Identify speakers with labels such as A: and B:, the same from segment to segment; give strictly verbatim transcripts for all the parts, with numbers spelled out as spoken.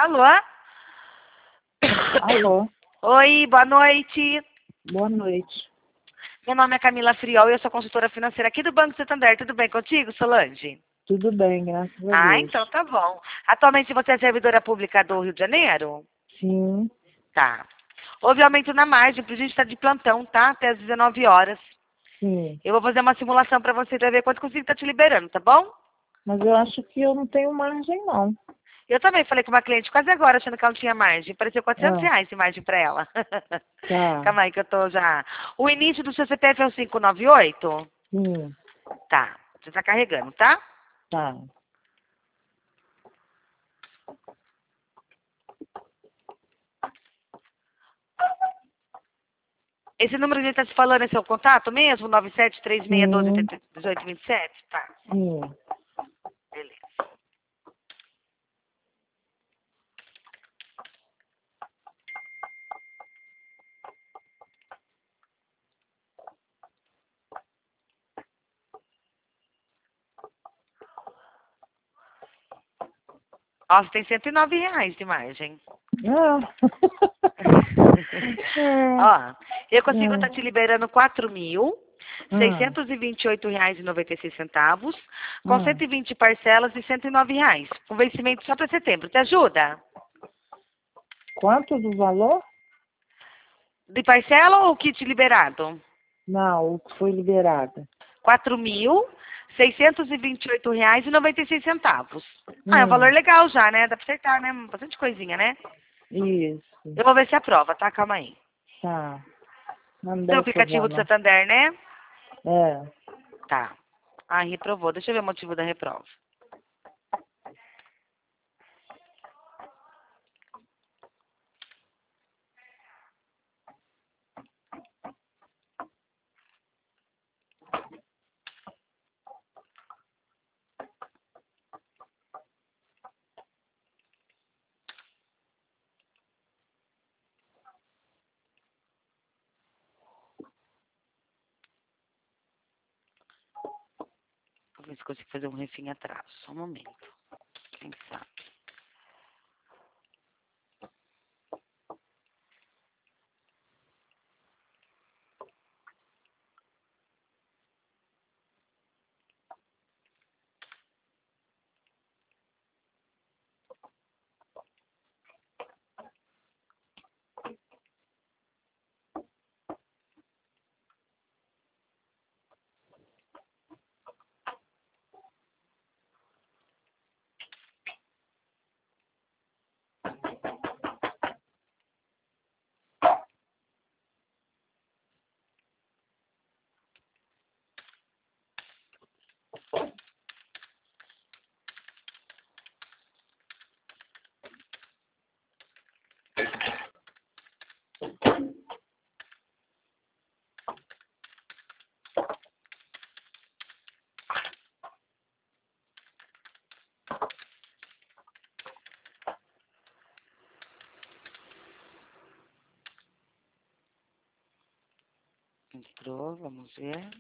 A: Alô?
B: Alô,
A: Oi, boa noite.
B: boa noite.
A: Meu nome é Camila Friol e eu sou consultora financeira aqui do Banco Santander. Tudo bem contigo, Solange?
B: Tudo bem, graças a
A: Ah,
B: Deus.
A: então tá bom. Atualmente você é servidora pública do Rio de Janeiro?
B: Sim,
A: Tá. Houve aumento na margem, por gente estar de plantão, tá? Até às dezenove horas.
B: sim.
A: Eu vou fazer uma simulação pra você pra ver quanto consigo estar te liberando, tá bom?
B: Mas eu acho que eu não tenho margem, não.
A: Eu também falei com uma cliente quase agora, achando que ela não tinha margem. Pareceu quatrocentos
B: Ah,
A: reais de margem pra ela.
B: tá.
A: Calma aí que eu tô já... O início do seu C P F é o cinco nove oito?
B: Sim,
A: Tá. Você tá carregando, tá?
B: tá.
A: Esse número que a gente tá se falando é seu contato mesmo? nove sete três seis um dois,
B: Sim,
A: oito dois sete? Tá.
B: sim.
A: Beleza. Ó, você tem cento e nove reais de margem.
B: Ah. É,
A: Ó, eu consigo estar
B: é.
A: te liberando quatro mil
B: Ah,
A: seiscentos e vinte e oito reais e noventa e seis centavos, com
B: ah.
A: cento e vinte parcelas de cento e nove reais, com vencimento só para setembro. Te ajuda?
B: Quanto do valor?
A: De parcela ou kit liberado?
B: Não, o que foi liberado.
A: quatro mil seiscentos e vinte e oito reais e noventa e seis centavos. Ah, é um valor
B: Hum,
A: legal já, né? Dá pra acertar, né? Bastante coisinha, né?
B: isso.
A: Eu vou ver se aprova, tá? Calma aí.
B: Tá. Não
A: Seu
B: deve provar,
A: aplicativo do
B: não.
A: Santander, né?
B: É.
A: Tá. Ah, reprovou. Deixa eu ver o motivo da reprova. Vou ver se consigo fazer um refim atrás. Só um momento. Quem sabe? Entrou, vamos ver.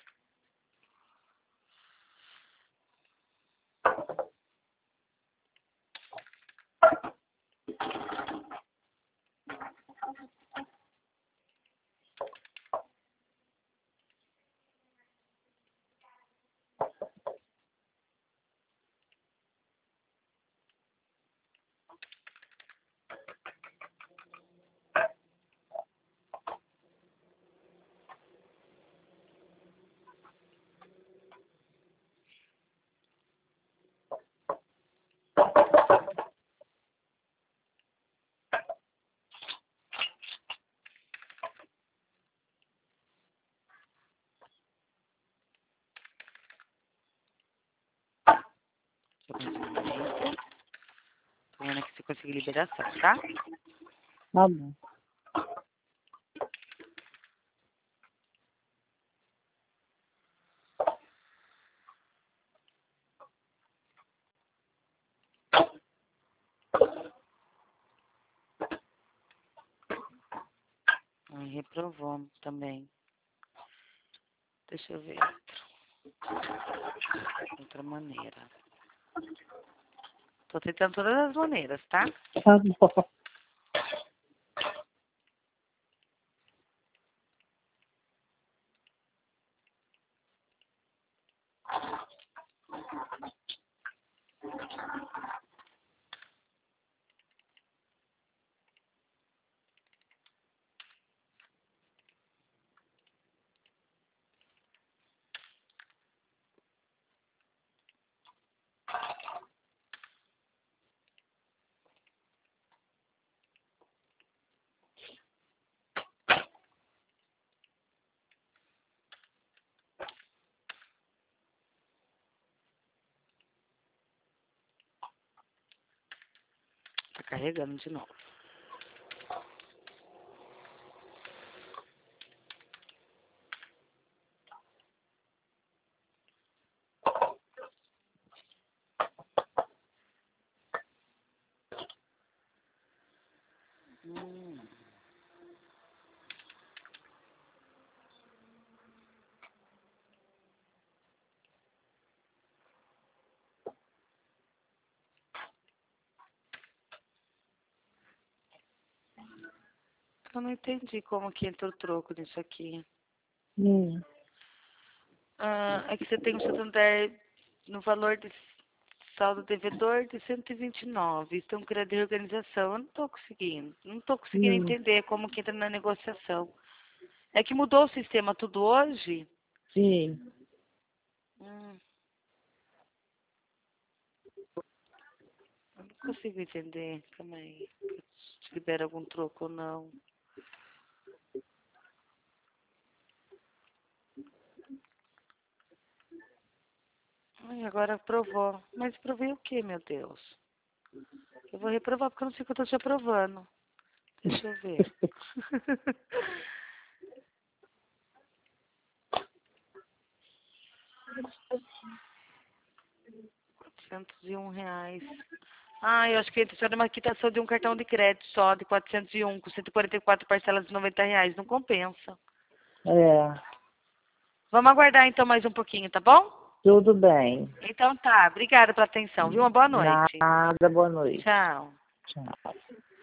A: Deixa eu mais um momento. Tô vendo aqui se eu conseguir liberação, tá?
B: Tá bom.
A: Ai, reprovou também. Deixa eu ver outra maneira. Tô tentando todas as maneiras, tá?
B: Tá bom.
A: Tá carregando de novo. Hum. Eu não entendi como que entra o troco nisso aqui.
B: Hum.
A: Ah, é que você tem o Santander no valor de saldo devedor de cento e vinte e nove. Estão criando reorganização. Eu não tô conseguindo. Não tô conseguindo
B: Hum.
A: entender como que entra na negociação. É que mudou o sistema tudo hoje.
B: Sim.
A: Hum. Eu não consigo entender. Calma aí. Se libera algum troco ou não. Ai, agora aprovou. Mas provei o quê, meu Deus? Eu vou reprovar porque eu não sei o que eu tô te aprovando. Deixa eu ver. quatrocentos e um reais. Ah, eu acho que entra só numa quitação de um cartão de crédito só, de quatrocentos e um, com cento e quarenta e quatro parcelas de noventa reais. Não compensa.
B: É.
A: Vamos aguardar então mais um pouquinho, tá bom?
B: Tudo bem.
A: Então tá. Obrigada pela atenção, viu? Uma boa noite.
B: Nada, boa noite.
A: Tchau.
B: Tchau.